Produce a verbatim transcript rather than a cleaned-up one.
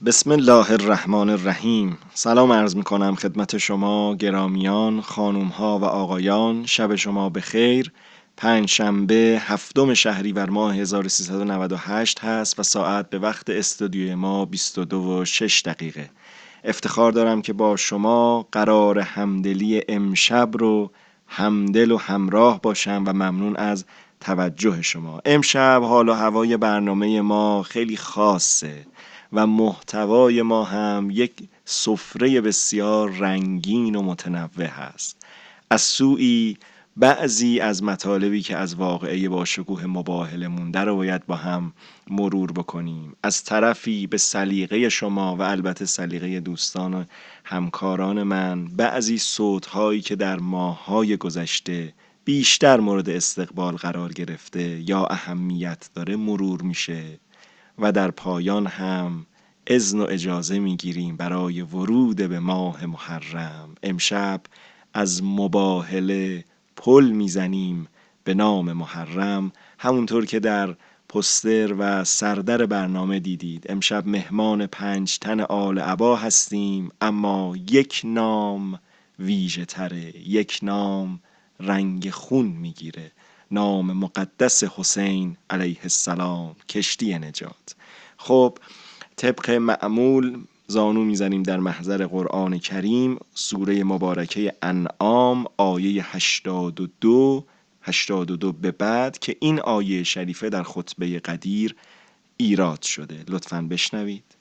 بسم الله الرحمن الرحیم. سلام عرض می کنم خدمت شما گرامیان، خانوم ها و آقایان. شب شما بخیر. پنج شنبه هفتم شهریور ماه هزار و سیصد و نود و هشت هست و ساعت به وقت استودیوی ما بیست و دو و شش دقیقه. افتخار دارم که با شما قرار همدلی امشب رو همدل و همراه باشم و ممنون از توجه شما. امشب حال و هوای برنامه ما خیلی خاصه و محتوای ما هم یک سفره بسیار رنگین و متنوع هست. از سوی بعضی از مطالبی که از واقعه با شکوه مباهله مونده رو باید با هم مرور بکنیم، از طرفی به سلیقه شما و البته سلیقه دوستان و همکاران من بعضی صوت‌هایی که در ماه‌های گذشته بیشتر مورد استقبال قرار گرفته یا اهمیت داره مرور میشه و در پایان هم اذن و اجازه میگیریم برای ورود به ماه محرم. امشب از مباهله پل میزنیم به نام محرم. همونطور که در پستر و سردر برنامه دیدید، امشب مهمان پنج تن آل عبا هستیم، اما یک نام ویژه تره، یک نام رنگ خون میگیره، نام مقدس حسین علیه السلام، کشتی نجات. خب طبق معمول زانو میزنیم در محضر قرآن کریم، سوره مبارکه انعام آیه هشتاد و دو هشتاد و دو به بعد، که این آیه شریفه در خطبه قدیر ایراد شده. لطفاً بشنوید.